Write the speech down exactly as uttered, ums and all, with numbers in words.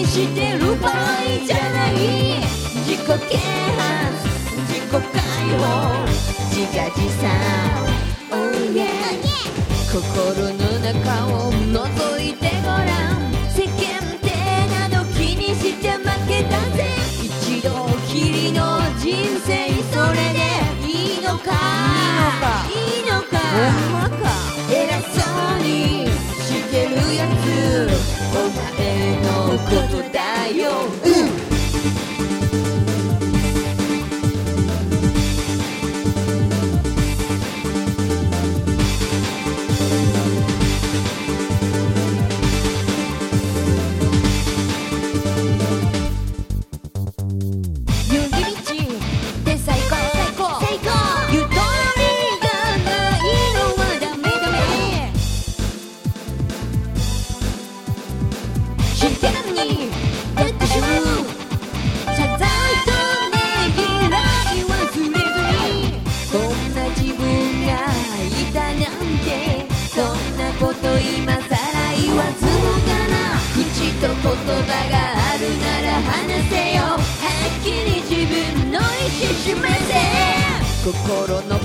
してる場合じゃない。自己啓発、自己解放、自画自賛、oh yeah、 心の中を覗いてごらん。世間体など気にして負けたぜ。一度きりの人生、それでいいのかいいのか、ほんまか。偉そうにしてるやつ、お前のことだよ、うん。今さら言わずもがな。口と言葉があるなら話せよ。はっきり自分の意思示せ。心の